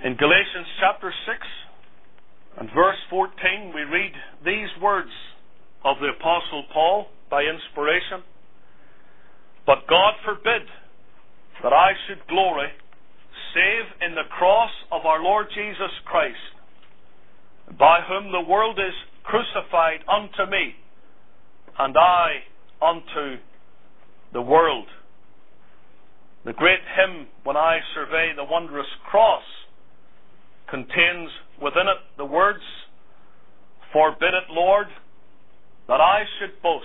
In Galatians chapter 6 and verse 14, we read these words of the Apostle Paul by inspiration. But God forbid that I should glory save in the cross of our Lord Jesus Christ, by whom the world is crucified unto me, and I unto the world. The great hymn, When I Survey the Wondrous Cross, contains within it the words, Forbid it, Lord, that I should boast,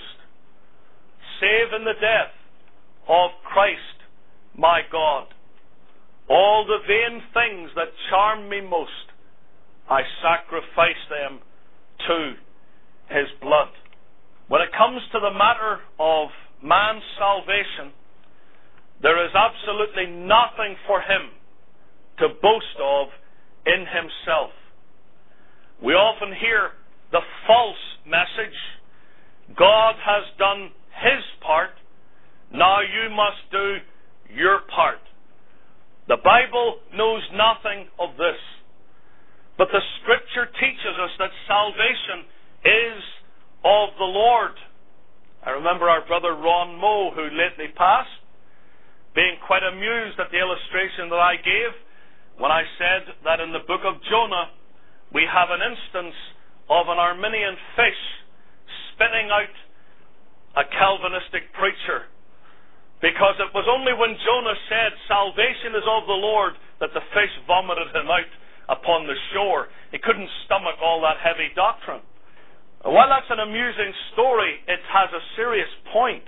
save in the death of Christ my God. All the vain things that charm me most, I sacrifice them to His blood. When it comes to the matter of man's salvation, there is absolutely nothing for him to boast of in himself. We often hear the false message, God has done His part, now you must do your part. The Bible knows nothing of this, but the Scripture teaches us that salvation is of the Lord. I remember our brother Ron Moe, who lately passed, being quite amused at the illustration that I gave when I said that in the book of Jonah we have an instance of an Arminian fish spitting out a Calvinistic preacher, because it was only when Jonah said salvation is of the Lord that the fish vomited him out upon the shore. He couldn't stomach all that heavy doctrine. While that's an amusing story, it has a serious point.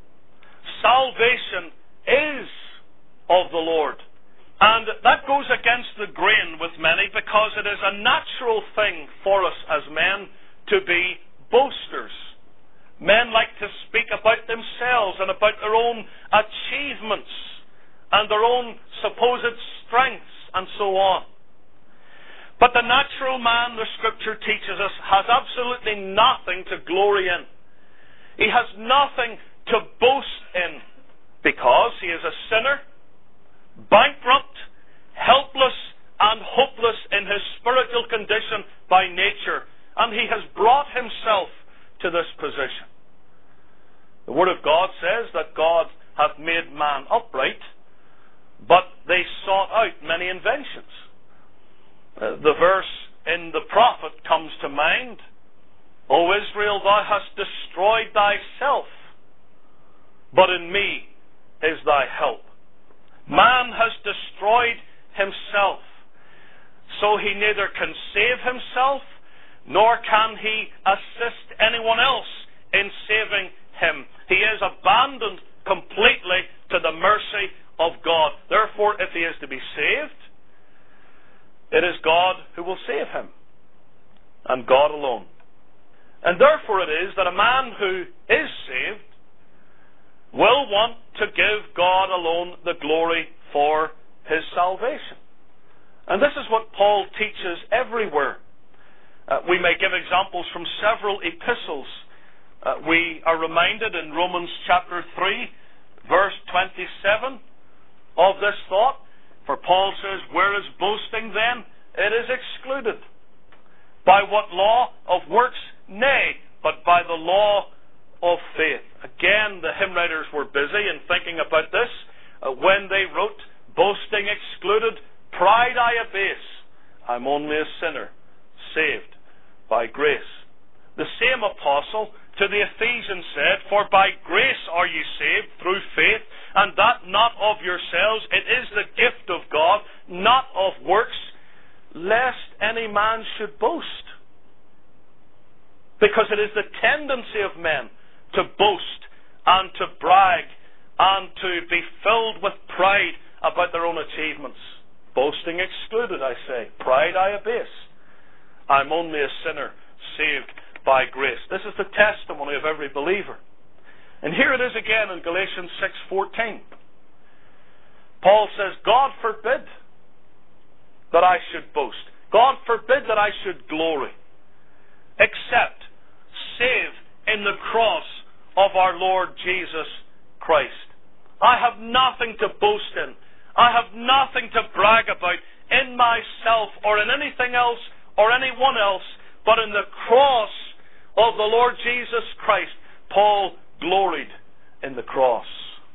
Salvation is of the Lord. And that goes against the grain with many, because it is a natural thing for us as men to be boasters. Men like to speak about themselves and about their own achievements and their own supposed strengths and so on. But the natural man, the Scripture teaches us, has absolutely nothing to glory in. He has nothing to boast in, because he is a sinner, bankrupt, helpless, and hopeless in his spiritual condition by nature, and he has brought himself to this position. The Word of God says that God hath made man upright, but they sought out many inventions. The verse in the prophet comes to mind, O Israel, thou hast destroyed thyself, but in me is thy help. Man has destroyed himself, so he neither can save himself, nor can he assist anyone else in saving him. He is abandoned completely to the mercy of God. Therefore, if he is to be saved, it is God who will save him, and God alone. And therefore it is that a man who is saved will want to give God alone the glory for his salvation. And this is what Paul teaches everywhere. We may give examples from several epistles. We are reminded in Romans chapter 3, verse 27, of this thought. For Paul says, where is boasting then? It is excluded. By what law? Of works? Nay, but by the law of faith. Again, the hymn writers were busy in thinking about this when they wrote, boasting excluded, pride I abase, I'm only a sinner, saved by grace. The same apostle to the Ephesians said, for by grace are ye saved through faith, and that not of yourselves, it is the gift of God, not of works, lest any man should boast. Because it is the tendency of men to boast and to brag and to be filled with pride about their own achievements. Boasting excluded, I say. Pride I abase. I'm only a sinner, saved by grace. This is the testimony of every believer. And here it is again in Galatians 6:14. Paul says, God forbid that I should boast. God forbid that I should glory, except save in the cross of our Lord Jesus Christ. I have nothing to boast in. I have nothing to brag about in myself or in anything else or anyone else, but in the cross of the Lord Jesus Christ. Paul gloried in the cross.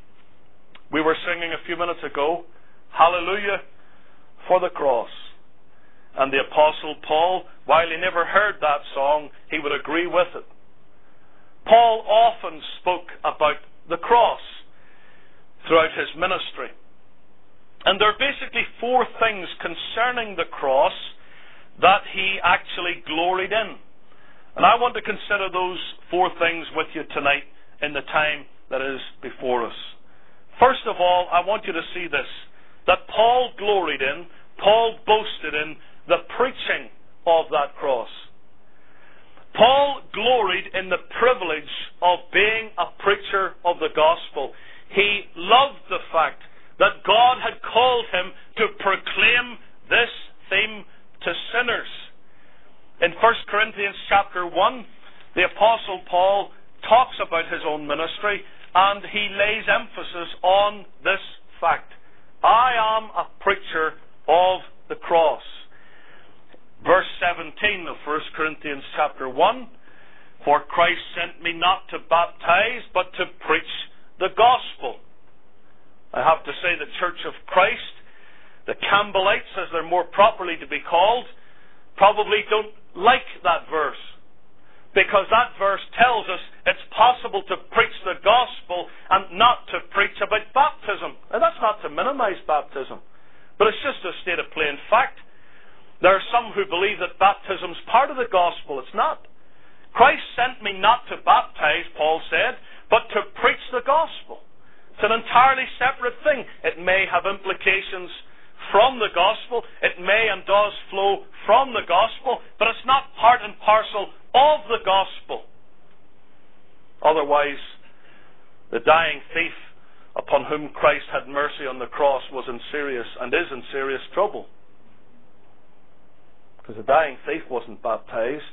We were singing a few minutes ago, Hallelujah for the cross. And the Apostle Paul, while he never heard that song, he would agree with it. Paul often spoke about the cross throughout his ministry. And there are basically four things concerning the cross that he actually gloried in. And I want to consider those four things with you tonight in the time that is before us. First of all, I want you to see this, that Paul gloried in, Paul boasted in the preaching of that cross. Paul gloried in the privilege of being a preacher of the gospel. He loved the fact that God had called him to proclaim this theme to sinners. In 1 Corinthians chapter 1, the Apostle Paul talks about his own ministry, and he lays emphasis on this fact. I am a preacher of the cross. Verse 17 of 1 Corinthians chapter 1, for Christ sent me not to baptize, but to preach the gospel. I have to say the Church of Christ, the Campbellites, as they're more properly to be called, probably don't like that verse. Because that verse tells us it's possible to preach the gospel and not to preach about baptism. Now that's not to minimize baptism, but it's just a state of plain fact. There are some who believe that baptism's part of the gospel. It's not. Christ sent me not to baptize, Paul said, but to preach the gospel. It's an entirely separate thing. It may have implications from the gospel. It may and does flow from the gospel, but it's not part and parcel of the gospel. Otherwise, the dying thief upon whom Christ had mercy on the cross was in serious and is in serious trouble. Because the dying thief wasn't baptized,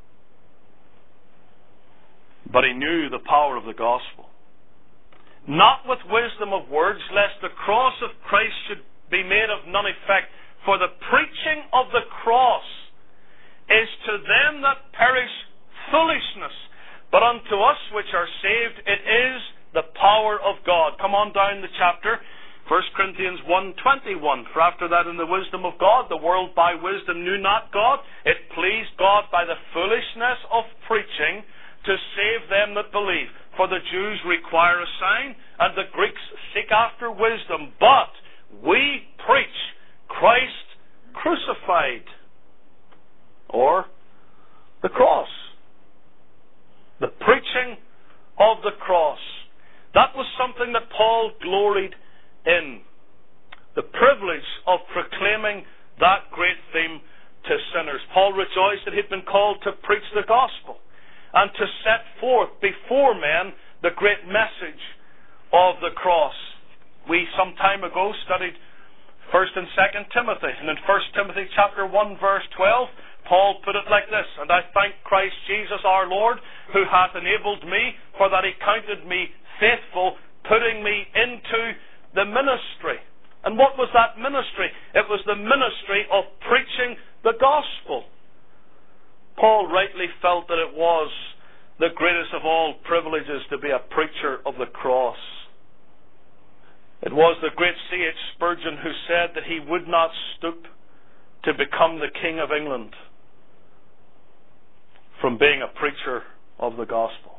but he knew the power of the gospel. Not with wisdom of words, lest the cross of Christ should be made of none effect. For the preaching of the cross is to them that perish foolishness, but unto us which are saved it is the power of God. Come on down the chapter, 1 Corinthians 1:21. For after that in the wisdom of God, the world by wisdom knew not God. It pleased God by the foolishness of preaching to save them that believe. For the Jews require a sign, and the Greeks seek after wisdom. But we preach Christ crucified, or the cross. The preaching of the cross. That was something that Paul gloried in. The privilege of proclaiming that great theme to sinners. Paul rejoiced that he'd been called to preach the gospel and to set forth before men the great message of the cross. We some time ago studied 1 and 2 Timothy, and in 1 Timothy chapter 1 verse 12, Paul put it like this: and I thank Christ Jesus our Lord, who hath enabled me, for that he counted me faithful, putting me into the ministry. And what was that ministry? It was the ministry of preaching the gospel. Paul rightly felt that it was the greatest of all privileges to be a preacher of the cross. It was the great C.H. Spurgeon who said that he would not stoop to become the King of England from being a preacher of the gospel.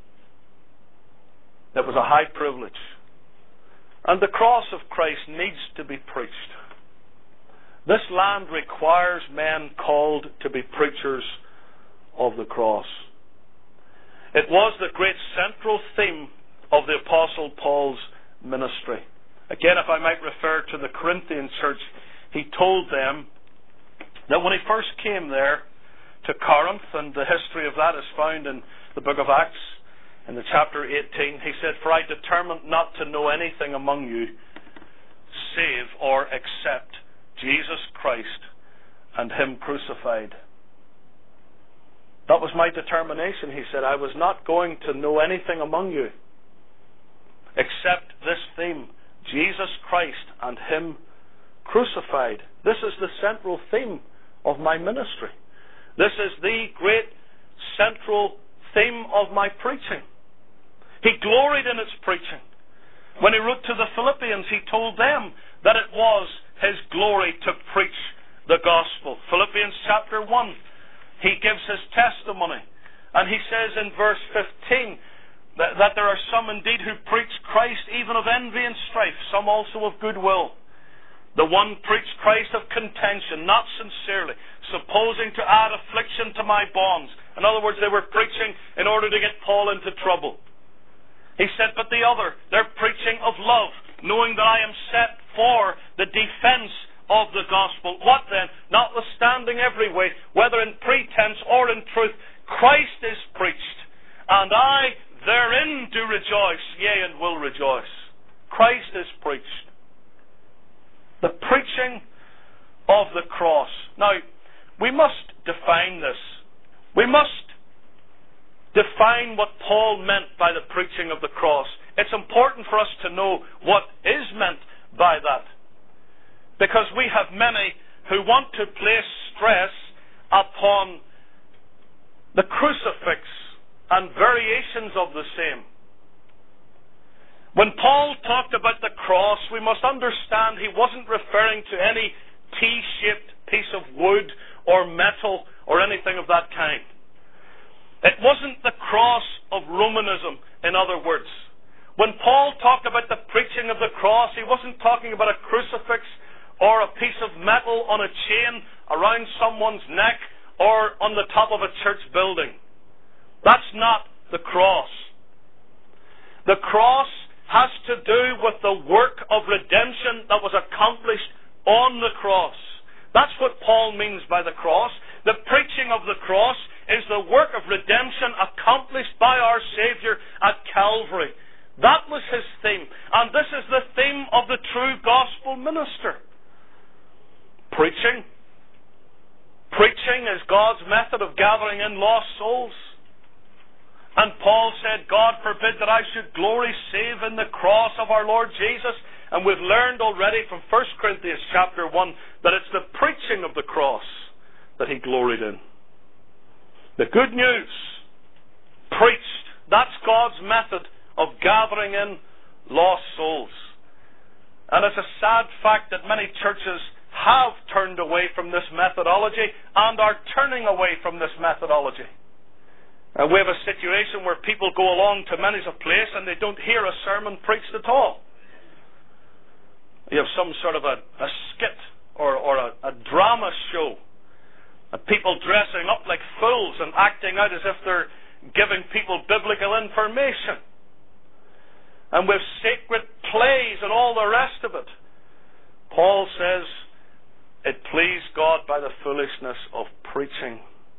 It was a high privilege. And the cross of Christ needs to be preached. This land requires men called to be preachers of the cross. It was the great central theme of the Apostle Paul's ministry. Again, if I might refer to the Corinthian church, he told them that when he first came there to Corinth, and the history of that is found in the book of Acts, in the chapter 18, he said, for I determined not to know anything among you save or except Jesus Christ and Him crucified. That was my determination, he said. I was not going to know anything among you except this theme, Jesus Christ and Him crucified. This is the central theme of my ministry. This is the great central theme of my preaching. He gloried in its preaching. When he wrote to the Philippians, he told them that it was his glory to preach the gospel. Philippians chapter 1, he gives his testimony. And he says in verse 15 that there are some indeed who preach Christ even of envy and strife, some also of goodwill. The one preached Christ of contention, not sincerely, supposing to add affliction to my bonds. In other words, they were preaching in order to get Paul into trouble. He said, but the other, they're preaching of love, knowing that I am set for the defense of the gospel. What then? Notwithstanding every way, whether in pretense or in truth, Christ is preached, and I therein do rejoice, yea, and will rejoice. Christ is preached. The preaching of the cross. Now, we must define this. We must define what Paul meant by the preaching of the cross. It's important for us to know what is meant by that. Because we have many who want to place stress upon the crucifix and variations of the same. When Paul talked about the cross, we must understand he wasn't referring to any T-shaped piece of wood or metal or anything of that kind. It wasn't the cross of Romanism, in other words. When Paul talked about the preaching of the cross, he wasn't talking about a crucifix or a piece of metal on a chain around someone's neck or on the top of a church building. That's not the cross. The cross has to do with the work of redemption that was accomplished on the cross. That's what Paul means by the cross. The preaching of the cross is the work of redemption accomplished by our Savior at Calvary. That was his theme. And this is the theme of the true gospel minister. Preaching. Preaching is God's method of gathering in lost souls. And Paul said, God forbid that I should glory save in the cross of our Lord Jesus. And we've learned already from 1 Corinthians chapter 1 that it's the preaching of the cross that he gloried in. The good news, preached, that's God's method of gathering in lost souls. And it's a sad fact that many churches have turned away from this methodology and are turning away from this methodology. We have a situation where people go along to many's a place and they don't hear a sermon preached at all. You have some sort of a skit or a drama show. People dressing up like fools and acting out as if they're giving people biblical information. And with sacred plays and all the rest of it. Paul says, it pleased God by the foolishness of preaching.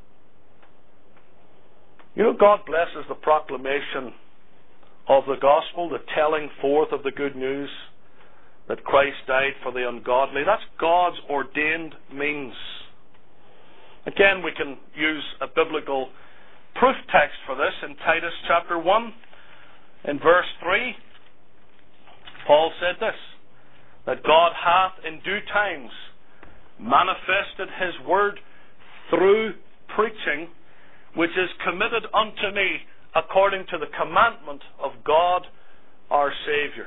You know, God blesses the proclamation of the gospel, the telling forth of the good news that Christ died for the ungodly. That's God's ordained means. Again, we can use a biblical proof text for this in Titus chapter 1. In verse 3, Paul said this, that God hath in due times manifested his word through preaching, which is committed unto me according to the commandment of God our Savior.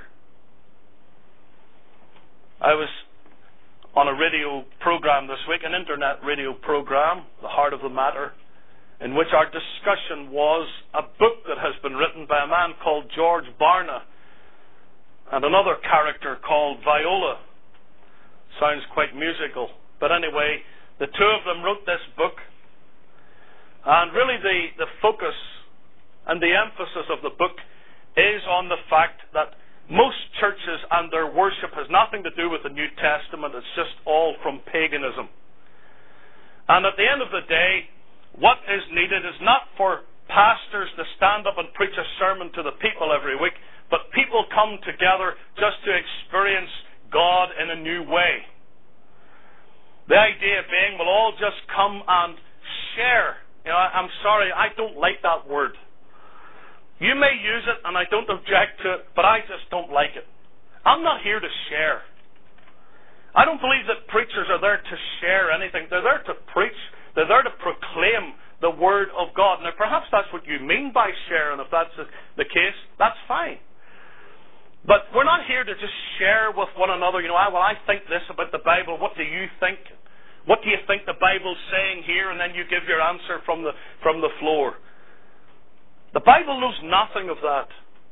I was on a radio program this week, an internet radio program, The Heart of the Matter, in which our discussion was a book that has been written by a man called George Barna and another character called Viola. Sounds quite musical. But anyway, the two of them wrote this book. And really the focus and the emphasis of the book is on the fact that most churches and their worship has nothing to do with the New Testament. It's just all from paganism. And at the end of the day, what is needed is not for pastors to stand up and preach a sermon to the people every week, but people come together just to experience God in a new way. The idea being we'll all just come and share. You know, I'm sorry, I don't like that word. You may use it, and I don't object to it, but I just don't like it. I'm not here to share. I don't believe that preachers are there to share anything. They're there to preach. They're there to proclaim the Word of God. Now, perhaps that's what you mean by share, and if that's the case, that's fine. But we're not here to just share with one another, I think this about the Bible. What do you think? What do you think the Bible's saying here? And then you give your answer from the floor. The Bible knows nothing of that.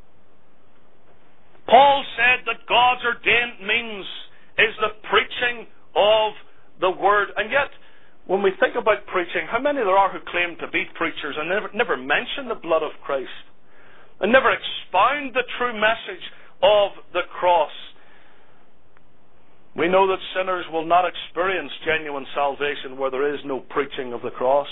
Paul said that God's ordained means is the preaching of the Word. And yet, when we think about preaching, how many there are who claim to be preachers and never mention the blood of Christ and never expound the true message of the cross? We know that sinners will not experience genuine salvation where there is no preaching of the cross.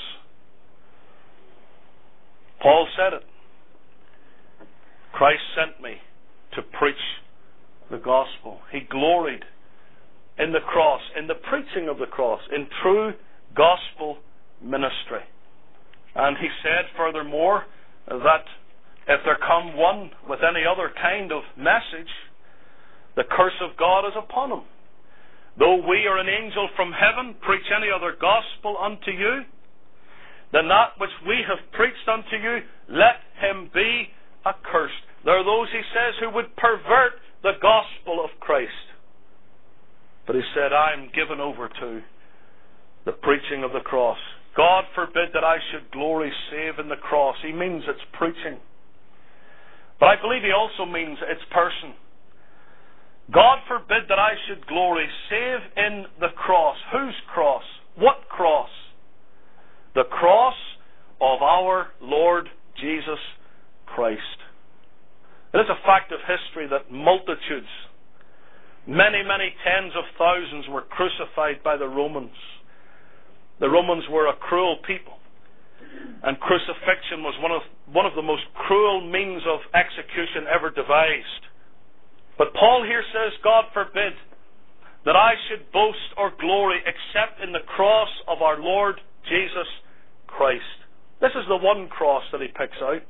Paul said it. Christ sent me to preach the gospel. He gloried in the cross, in the preaching of the cross, in true gospel ministry. And he said furthermore that if there come one with any other kind of message, the curse of God is upon him. Though we or an angel from heaven preach any other gospel unto you than that which we have preached unto you, let him be accursed. There are those, he says, who would pervert the gospel of Christ. But he said, I am given over to the preaching of the cross. God forbid that I should glory save in the cross. He means it's preaching. But I believe he also means its person. God forbid that I should glory save in the cross. Whose cross? What cross? The cross of our Lord Jesus Christ. It is a fact of history that multitudes, many, many tens of thousands, were crucified by the Romans. The Romans were a cruel people, and crucifixion was one of the most cruel means of execution ever devised. But Paul here says, God forbid that I should boast or glory except in the cross of our Lord Jesus Christ. This is the one cross that he picks out.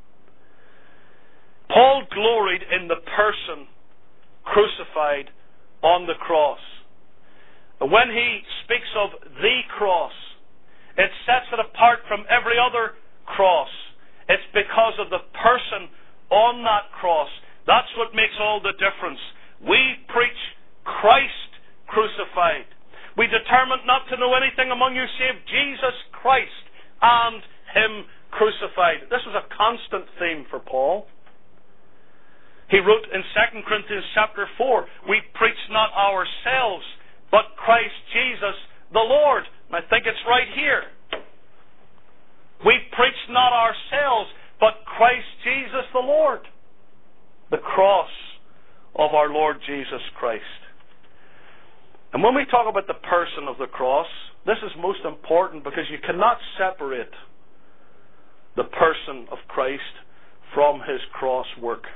Paul gloried in the person crucified on the cross. When he speaks of the cross, it sets it apart from every other cross. It's because of the person on that cross. That's what makes all the difference. We preach Christ crucified. We determined not to know anything among you save Jesus Christ and Him crucified. This was a constant theme for Paul. He wrote in 2 Corinthians chapter 4, we preach not ourselves, but Christ Jesus the Lord. And I think it's right here. We preach not ourselves, but Christ Jesus the Lord. The cross of our Lord Jesus Christ. And when we talk about the person of the cross, this is most important because you cannot separate the person of Christ from His cross work.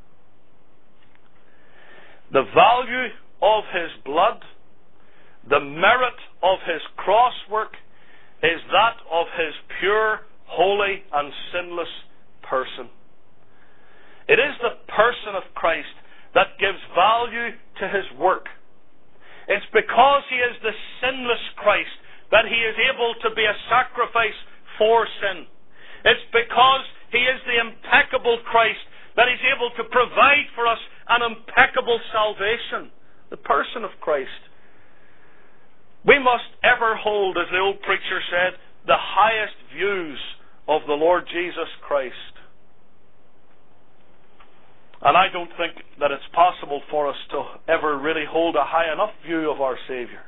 The value of His blood, the merit of His cross work, is that of His pure, holy, and sinless person. It is the person of Christ that gives value to His work. It's because He is the sinless Christ that He is able to be a sacrifice for sin. It's because He is the impeccable Christ that He's able to provide for us an impeccable salvation. The person of Christ. We must ever hold, as the old preacher said, the highest views of the Lord Jesus Christ. And I don't think that it's possible for us to ever really hold a high enough view of our Savior.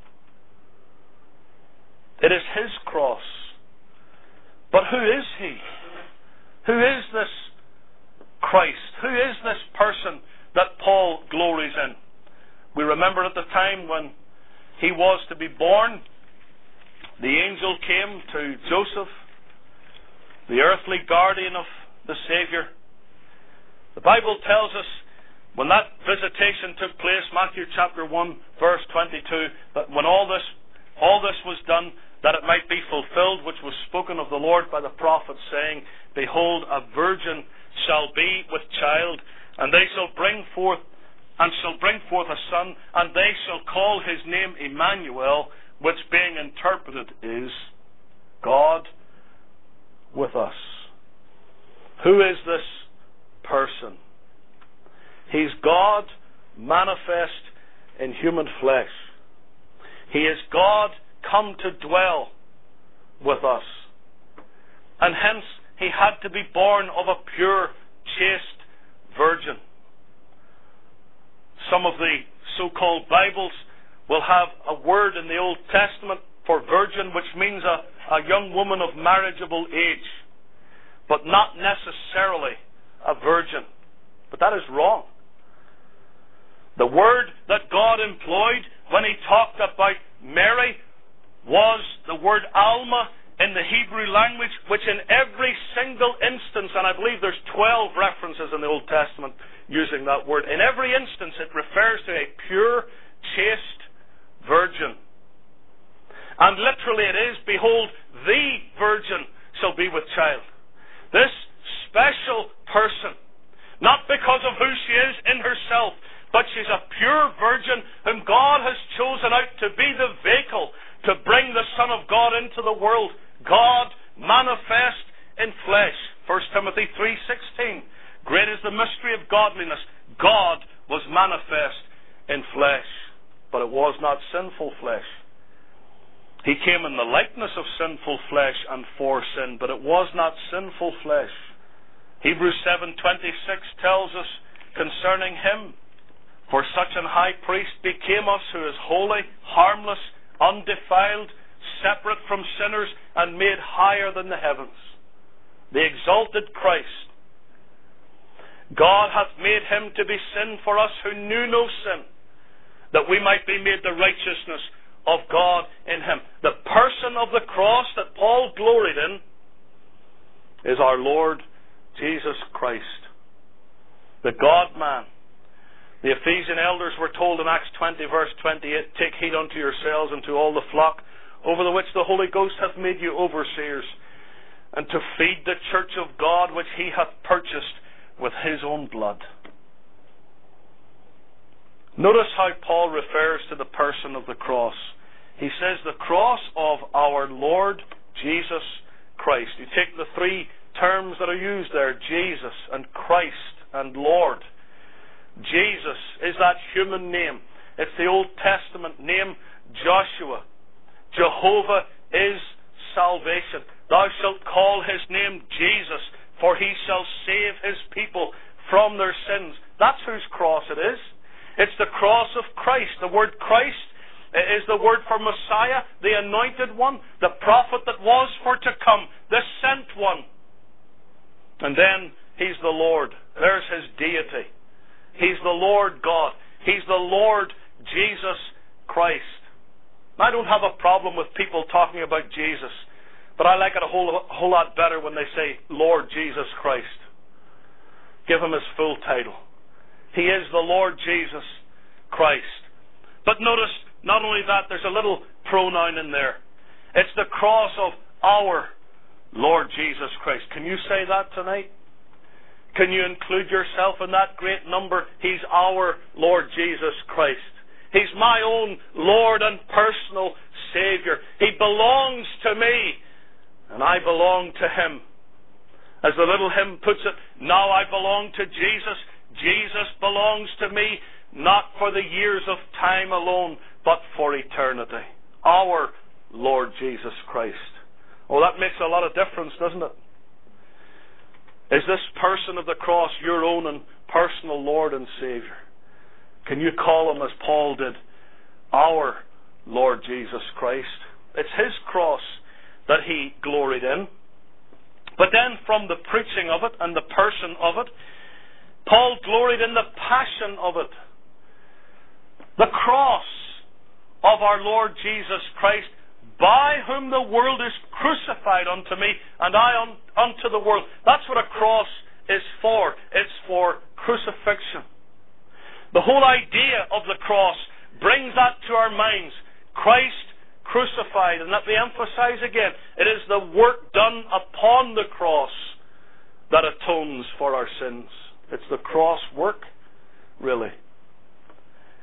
It is His cross. But who is He? Who is this Christ? Who is this person that Paul glories in? We remember at the time when He was to be born, the angel came to Joseph, the earthly guardian of the Savior. The Bible tells us when that visitation took place, Matthew chapter 1, verse 22, that when all this was done, that it might be fulfilled, which was spoken of the Lord by the prophet, saying, Behold, a virgin shall be with child, and they shall bring forth and shall bring forth a son, and they shall call his name Emmanuel, which being interpreted is God with us. Who is this person? He's God manifest in human flesh. He is God come to dwell with us. And hence he had to be born of a pure, chaste virgin. Some of the so-called Bibles will have a word in the Old Testament for virgin, which means a young woman of marriageable age, but not necessarily a virgin. But that is wrong. The word that God employed when he talked about Mary was the word Alma in the Hebrew language, which in every single instance, and I believe there's 12 references in the Old Testament using that word, in every instance it refers to a pure, chaste virgin. And literally it is, behold, the virgin shall be with child. This special person, not because of who she is in herself, but she's a pure virgin whom God has chosen out to be the vehicle to bring the Son of God into the world. God manifest in flesh. 1 Timothy 3:16. Great is the mystery of godliness. God was manifest in flesh, but it was not sinful flesh. He came in the likeness of sinful flesh and for sin, but it was not sinful flesh. Hebrews 7:26 tells us concerning him, for such an high priest became us who is holy, harmless, undefiled, separate from sinners, and made higher than the heavens. The exalted Christ. God hath made him to be sin for us who knew no sin, that we might be made the righteousness of God in him. The person of the cross that Paul gloried in is our Lord Jesus Christ, the God-man. The Ephesian elders were told in Acts 20 verse 28, take heed unto yourselves and to all the flock over the which the Holy Ghost hath made you overseers, and to feed the church of God which he hath purchased with his own blood. Notice how Paul refers to the person of the cross. He says the cross of our Lord Jesus Christ. You take the three terms that are used there, Jesus and Christ and Lord. Jesus is that human name. It's the Old Testament name Joshua. Jehovah is salvation. Thou shalt call his name Jesus, for he shall save his people from their sins. That's whose cross it is. It's the cross of Christ. The word Christ is the word for Messiah, the anointed one, the prophet that was for to come, the sent one. And then he's the Lord. There's his deity. He's the Lord God. He's the Lord Jesus Christ. I don't have a problem with people talking about Jesus, but I like it a whole lot better when they say Lord Jesus Christ. Give him his full title. He is the Lord Jesus Christ. But notice, not only that, there's a little pronoun in there. It's the cross of our Lord Jesus Christ. Can you say that tonight? Can you include yourself in that great number? He's our Lord Jesus Christ. He's my own Lord and personal Savior. He belongs to me, and I belong to him. As the little hymn puts it, now I belong to Jesus. Jesus belongs to me, not for the years of time alone, but for eternity. Our Lord Jesus Christ. Oh, that makes a lot of difference, doesn't it? Is this person of the cross your own and personal Lord and Savior? Can you call him, as Paul did, our Lord Jesus Christ? It's his cross that he gloried in. But then from the preaching of it and the person of it, Paul gloried in the passion of it. The cross of our Lord Jesus Christ, by whom the world is crucified unto me, and I unto the world. That's what a cross is for. It's for crucifixion. The whole idea of the cross brings that to our minds. Christ crucified. And let me emphasize again, it is the work done upon the cross that atones for our sins. It's the cross work, really.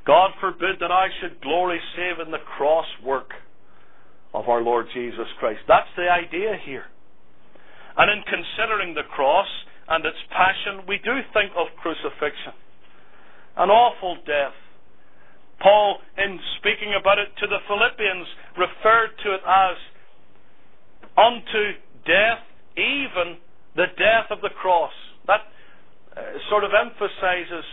God forbid that I should glory save in the cross work of our Lord Jesus Christ. That's the idea here. And in considering the cross and its passion, we do think of crucifixion, an awful death. Paul, in speaking about it to the Philippians, referred to it as unto death, even the death of the cross. That sort of emphasizes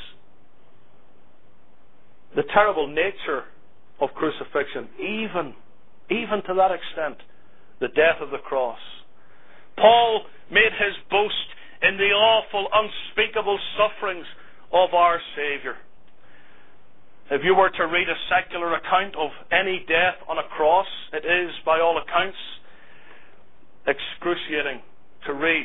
the terrible nature of crucifixion, even to that extent, the death of the cross. Paul made his boast in the awful, unspeakable sufferings of our Savior. If you were to read a secular account of any death on a cross, it is, by all accounts, excruciating to read.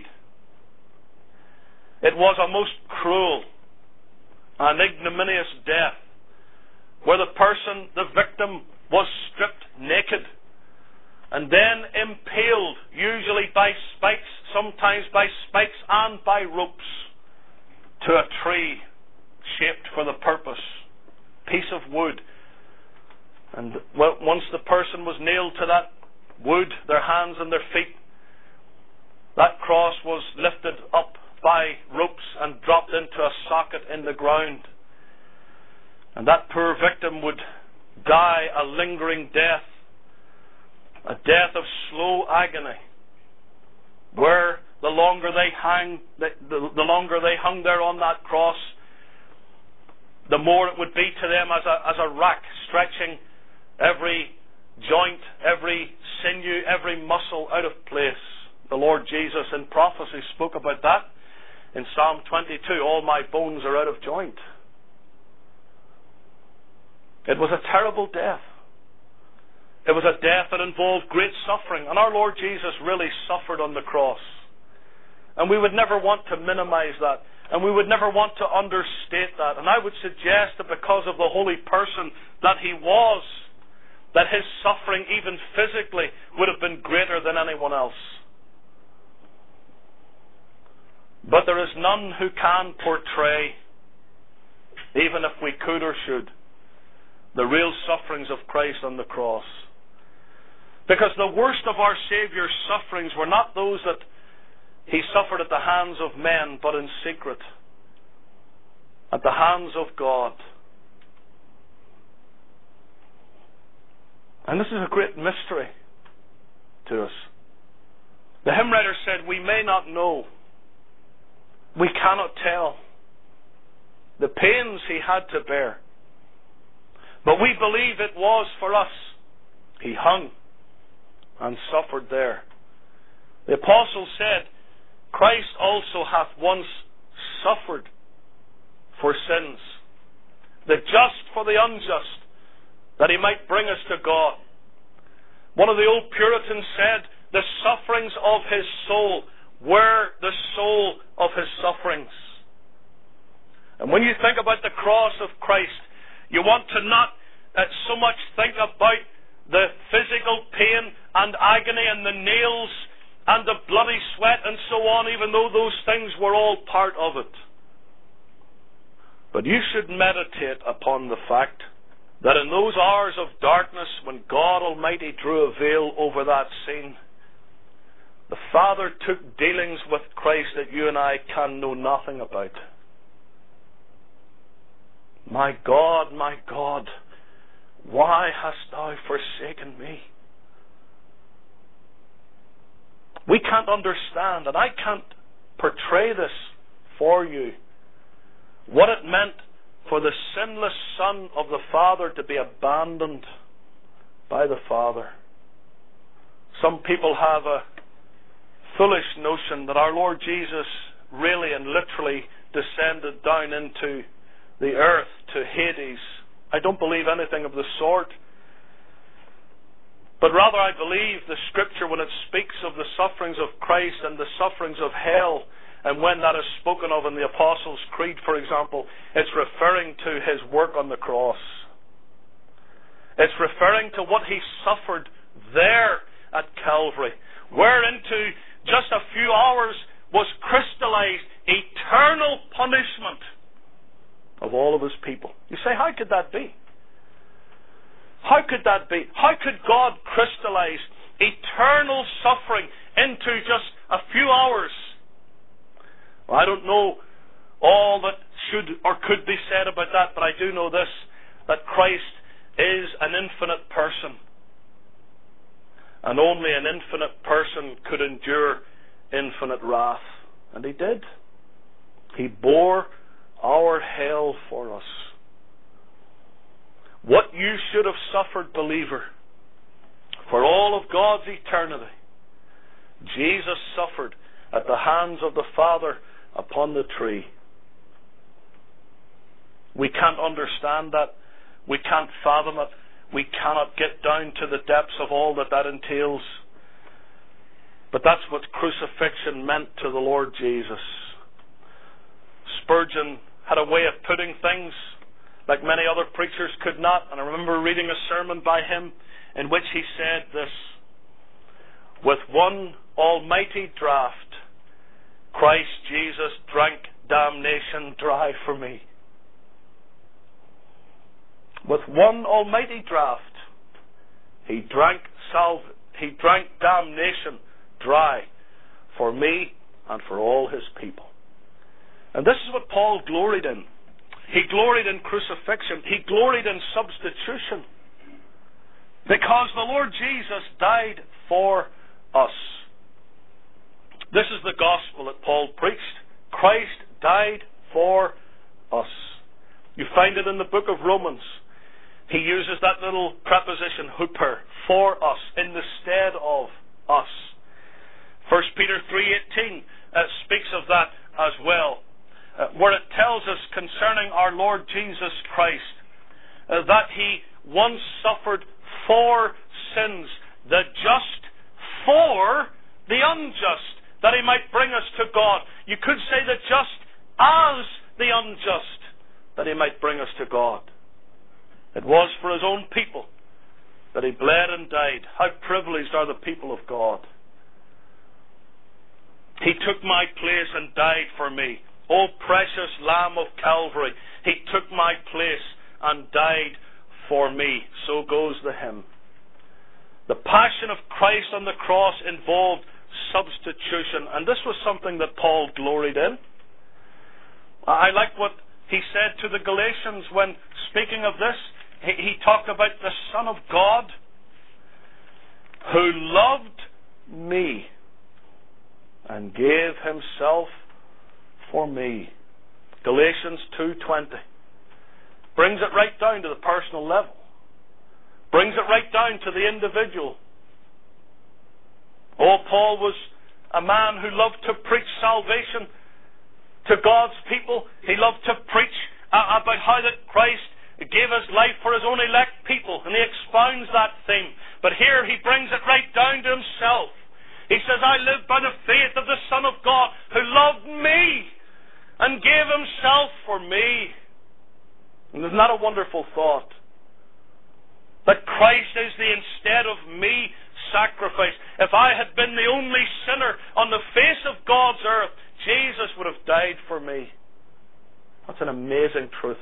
It was a most cruel and ignominious death, where the person, the victim, was stripped naked and then impaled, usually by spikes, sometimes by spikes and by ropes, to a tree shaped for the purpose, piece of wood. And once the person was nailed to that wood, their hands and their feet, that cross was lifted up by ropes and dropped into a socket in the ground. And that poor victim would die a lingering death, a death of slow agony, where the longer they hung there on that cross, the more it would be to them as a rack stretching every joint, every sinew, every muscle out of place. The Lord Jesus in prophecy spoke about that in Psalm 22. All my bones are out of joint. It was a terrible death. It was a death that involved great suffering, and our Lord Jesus really suffered on the cross. And we would never want to minimize that, and we would never want to understate that. And I would suggest that because of the holy person that he was, that his suffering, even physically, would have been greater than anyone else. But there is none who can portray, even if we could or should, the real sufferings of Christ on the cross. Because the worst of our Saviour's sufferings were not those that he suffered at the hands of men, but in secret, at the hands of God. And this is a great mystery to us. The hymn writer said, we may not know, we cannot tell the pains he had to bear, but we believe it was for us. He hung and suffered there. The apostle said, Christ also hath once suffered for sins, the just for the unjust, that he might bring us to God. One of the old Puritans said, the sufferings of his soul were the soul of his sufferings. And when you think about the cross of Christ, you want to not so much think about the physical pain and agony and the nails and the bloody sweat and so on, even though those things were all part of it. But you should meditate upon the fact that in those hours of darkness, when God Almighty drew a veil over that scene, the Father took dealings with Christ that you and I can know nothing about. My God, why hast thou forsaken me? We can't understand, and I can't portray this for you, what it meant for the sinless Son of the Father to be abandoned by the Father. Some people have a foolish notion that our Lord Jesus really and literally descended down into the earth, to Hades. I don't believe anything of the sort. But rather I believe the Scripture, when it speaks of the sufferings of Christ and the sufferings of hell, and when that is spoken of in the Apostles' Creed, for example, it's referring to his work on the cross. It's referring to what he suffered there at Calvary, whereinto just a few hours was crystallized eternal punishment of all of his people. You say, how could that be? How could that be? How could God crystallize eternal suffering into just a few hours? Well, I don't know all that should or could be said about that, but I do know this, that Christ is an infinite person. And only an infinite person could endure infinite wrath. And he did. He bore our hell for us. What you should have suffered, believer, for all of God's eternity, Jesus suffered at the hands of the Father upon the tree. We can't understand that. We can't fathom it. We cannot get down to the depths of all that entails. But that's what crucifixion meant to the Lord Jesus. Spurgeon had a way of putting things like many other preachers could not. And I remember reading a sermon by him in which he said this: with one almighty draught, Christ Jesus drank damnation dry for me. With one almighty draught, he drank damnation dry for me and for all his people. And this is what Paul gloried in. He gloried in crucifixion. He gloried in substitution. Because the Lord Jesus died for us. This is the gospel that Paul preached. Christ died for us. You find it in the book of Romans. He uses that little preposition, huper, for us, in the stead of us. 1 Peter 3:18 speaks of that as well, where it tells us concerning our Lord Jesus Christ that he once suffered for sins, the just for the unjust, that he might bring us to God. You could say the just as the unjust, that he might bring us to God. It was for his own people that he bled and died. How privileged are the people of God. He took my place and died for me. O precious Lamb of Calvary, he took my place and died for me. So goes the hymn. The passion of Christ on the cross involved substitution, and this was something that Paul gloried in. I like what he said to the Galatians when speaking of this. He talked about the Son of God who loved me and gave himself for me. Galatians 2:20 brings it right down to the personal level. Brings it right down to the individual. Oh, Paul was a man who loved to preach salvation to God's people. He loved to preach about how that Christ gave his life for his own elect people, and he expounds that theme. But here he brings it right down to himself. He says, I live by the faith of the Son of God who loved me and gave himself for me. And isn't that a wonderful thought? That Christ is the instead of me sacrifice. If I had been the only sinner on the face of God's earth, Jesus would have died for me. That's an amazing truth.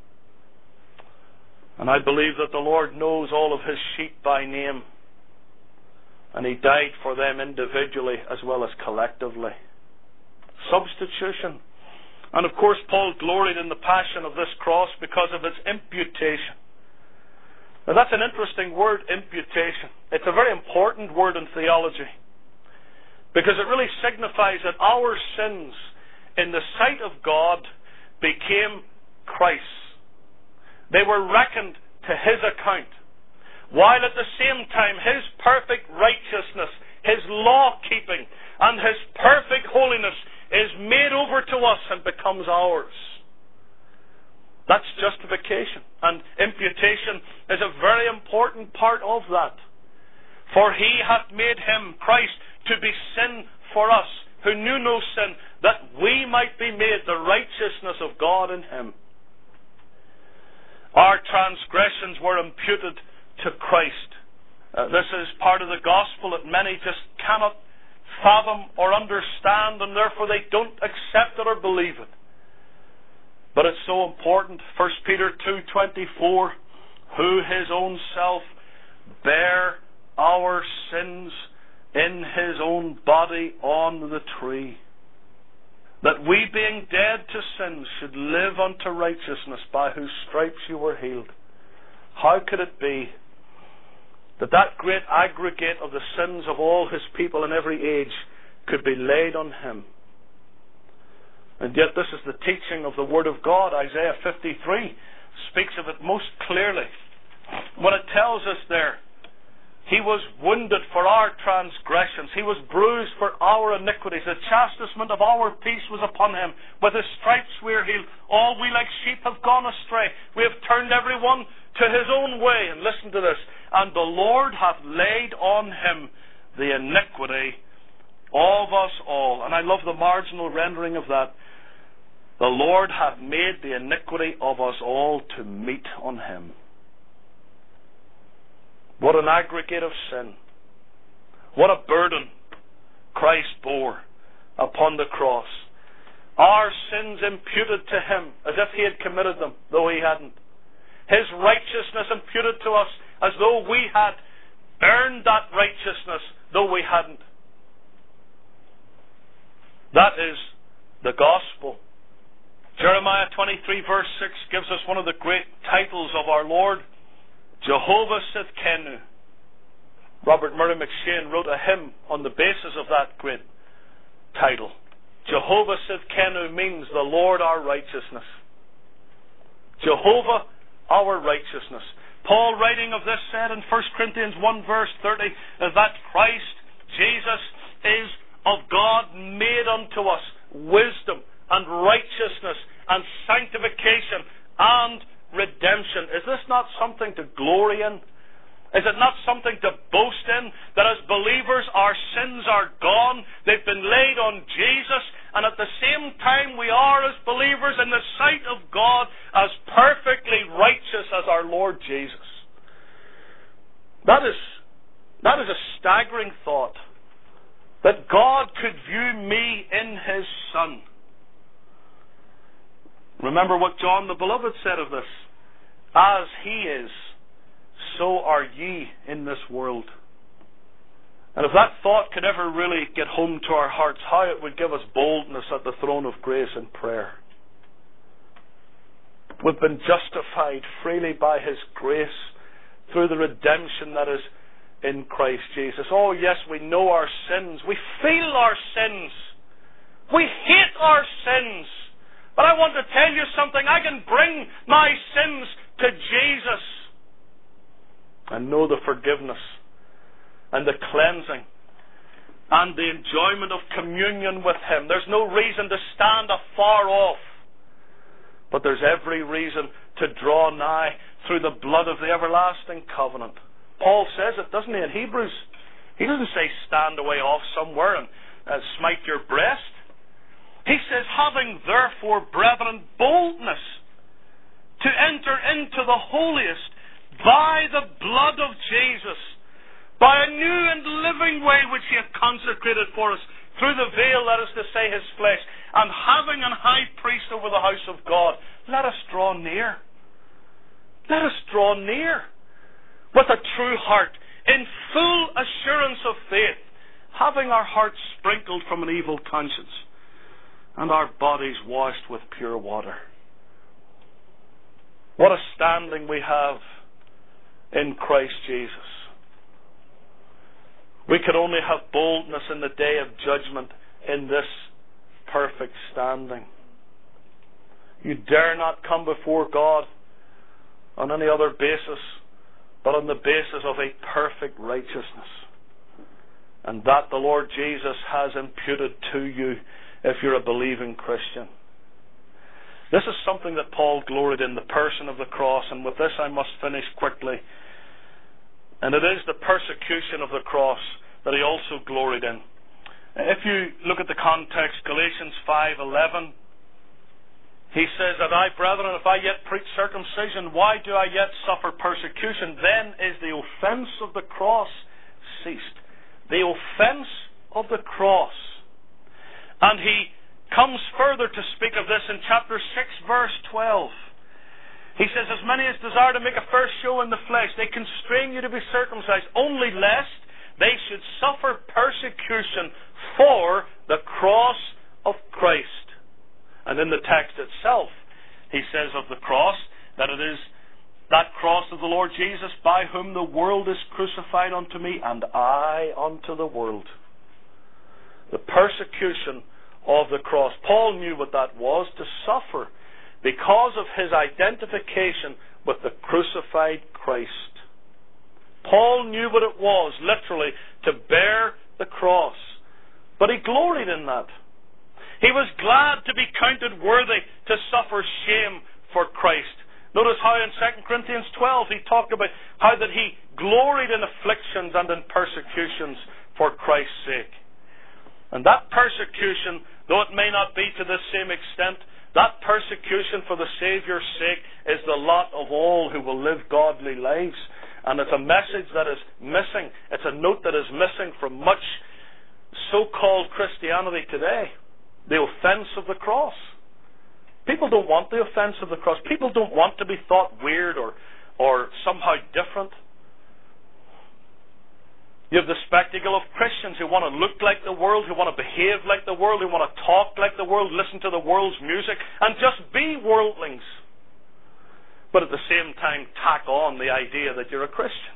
And I believe that the Lord knows all of his sheep by name. And he died for them individually as well as collectively. Substitution. And of course Paul gloried in the passion of this cross because of its imputation. Now that's an interesting word, imputation. It's a very important word in theology, because it really signifies that our sins in the sight of God became Christ's. They were reckoned to his account, while at the same time his perfect righteousness, his law-keeping, and his perfect holiness is made over to us and becomes ours. That's justification. And imputation is a very important part of that. For he hath made him, Christ, to be sin for us, who knew no sin, that we might be made the righteousness of God in him. Our transgressions were imputed to Christ. This is part of the gospel that many just cannot fathom or understand, and therefore they don't accept it or believe it. But it's so important. 1 Peter 2:24, who his own self bare our sins in his own body on the tree, that we being dead to sins should live unto righteousness, by whose stripes you were healed. How could it be that that great aggregate of the sins of all his people in every age could be laid on him? And yet this is the teaching of the Word of God. Isaiah 53 speaks of it most clearly when it tells us there, he was wounded for our transgressions, he was bruised for our iniquities, the chastisement of our peace was upon him, with his stripes we are healed. All we like sheep have gone astray, we have turned every one to his own way. And listen to this, and the Lord hath laid on him the iniquity of us all. And I love the marginal rendering of that. The Lord hath made the iniquity of us all to meet on him. What an aggregate of sin. What a burden Christ bore upon the cross. Our sins imputed to him as if he had committed them, though he hadn't. His righteousness imputed to us as though we had earned that righteousness, though we hadn't. That is the gospel. Jeremiah 23 verse 6 gives us one of the great titles of our Lord, Jehovah Sidkenu. Robert Murray McShane wrote a hymn on the basis of that great title. Jehovah Sidkenu means the Lord our righteousness. Jehovah our righteousness. Paul, writing of this, said in 1 Corinthians 1 verse 30 that Christ Jesus is of God made unto us wisdom and righteousness and sanctification and redemption. Is this not something to glory in? Is it not something to boast in? That as believers our sins are gone, they've been laid on Jesus, and at the same time we are as believers in the sight of God as perfectly righteous as our Lord Jesus. That is a staggering thought, that God could view me in his Son. Remember what John the Beloved said of this. As he is, so are ye in this world. And if that thought could ever really get home to our hearts, how it would give us boldness at the throne of grace in prayer. We've been justified freely by his grace through the redemption that is in Christ Jesus. Oh yes, we know our sins. We feel our sins. We hate our sins. But I want to tell you something. I can bring my sins to Jesus and know the forgiveness and the cleansing and the enjoyment of communion with him. There's no reason to stand afar off, but there's every reason to draw nigh through the blood of the everlasting covenant. Paul says it, doesn't he, in Hebrews? He doesn't say stand away off somewhere and smite your breast. He says, having therefore, brethren, boldness to enter into the holiest by the blood of Jesus, by a new and living way which he hath consecrated for us through the veil, that is to say, his flesh, and having an high priest over the house of God, let us draw near. Let us draw near with a true heart, in full assurance of faith, having our hearts sprinkled from an evil conscience, and our bodies washed with pure water. What a standing we have in Christ Jesus. We could only have boldness in the day of judgment in this perfect standing. You dare not come before God on any other basis but on the basis of a perfect righteousness. And that the Lord Jesus has imputed to you if you're a believing Christian. This is something that Paul gloried in, the person of the cross, and with this I must finish quickly. And it is the persecution of the cross that he also gloried in. If you look at the context, Galatians 5:11, he says that I, brethren, if I yet preach circumcision, why do I yet suffer persecution? Then is the offense of the cross ceased. The offense of the cross. And he comes further to speak of this in chapter 6, verse 12. He says, as many as desire to make a first show in the flesh, they constrain you to be circumcised, only lest they should suffer persecution for the cross of Christ. And in the text itself, he says of the cross, that it is that cross of the Lord Jesus, by whom the world is crucified unto me, and I unto the world. The persecution of the cross. Paul knew what that was, to suffer because of his identification with the crucified Christ. Paul knew what it was, literally, to bear the cross. But he gloried in that. He was glad to be counted worthy to suffer shame for Christ. Notice how in 2 Corinthians 12 he talked about how that he gloried in afflictions and in persecutions for Christ's sake. And that persecution, though it may not be to the same extent, that persecution for the Saviour's sake is the lot of all who will live godly lives. And it's a message that is missing. It's a note that is missing from much so-called Christianity today. The offense of the cross. People don't want the offense of the cross. People don't want to be thought weird or somehow different. You have the spectacle of Christians who want to look like the world, who want to behave like the world, who want to talk like the world, listen to the world's music, and just be worldlings. But at the same time tack on the idea that you're a Christian.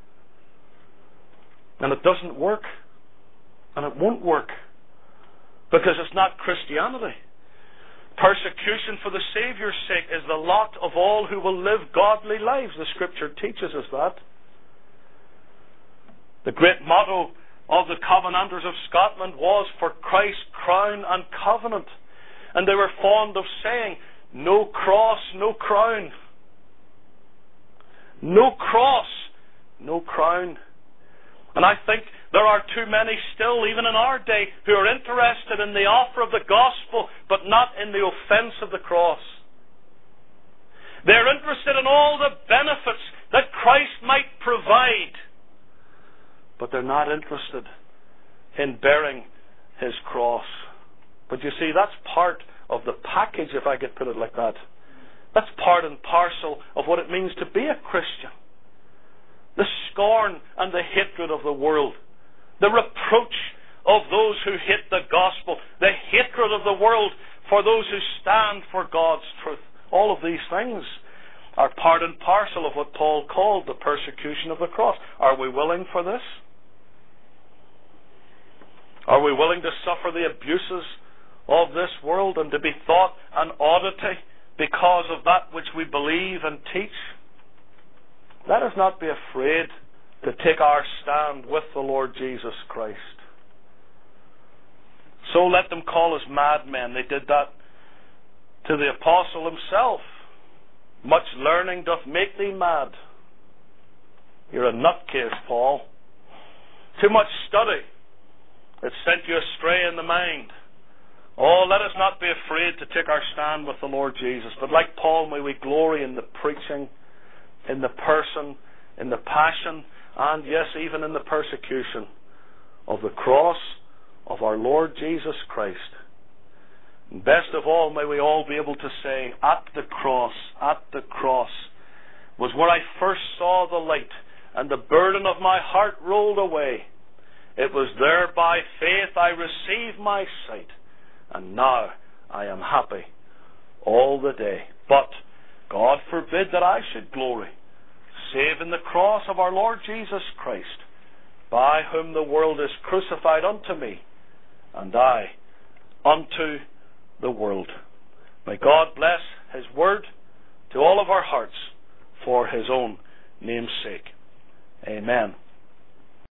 And it doesn't work. And it won't work. Because it's not Christianity. Persecution for the Saviour's sake is the lot of all who will live godly lives. The Scripture teaches us that. The great motto of the Covenanters of Scotland was, for Christ's crown and covenant. And they were fond of saying, no cross, no crown. No cross, no crown. And I think there are too many still, even in our day, who are interested in the offer of the gospel, but not in the offense of the cross. They're interested in all the benefits that Christ might provide, but they're not interested in bearing His cross. But you see, that's part of the package, if I could put it like that. That's part and parcel of what it means to be a Christian. The scorn and the hatred of the world. The reproach of those who hate the gospel. The hatred of the world for those who stand for God's truth. All of these things are part and parcel of what Paul called the persecution of the cross. Are we willing for this? Are we willing to suffer the abuses of this world and to be thought an oddity because of that which we believe and teach? Let us not be afraid to take our stand with the Lord Jesus Christ. So let them call us madmen. They did that to the apostle himself. Much learning doth make thee mad. You're a nutcase, Paul. Too much study. It sent you astray in the mind. Oh, let us not be afraid to take our stand with the Lord Jesus. But like Paul, may we glory in the preaching, in the person, in the passion, and yes, even in the persecution of the cross of our Lord Jesus Christ. And best of all, may we all be able to say, at the cross was where I first saw the light, and the burden of my heart rolled away. It was there by faith I received my sight, and now I am happy all the day. But God forbid that I should glory, save in the cross of our Lord Jesus Christ, by whom the world is crucified unto me, and I unto the world. May God bless His word to all of our hearts for His own name's sake. Amen.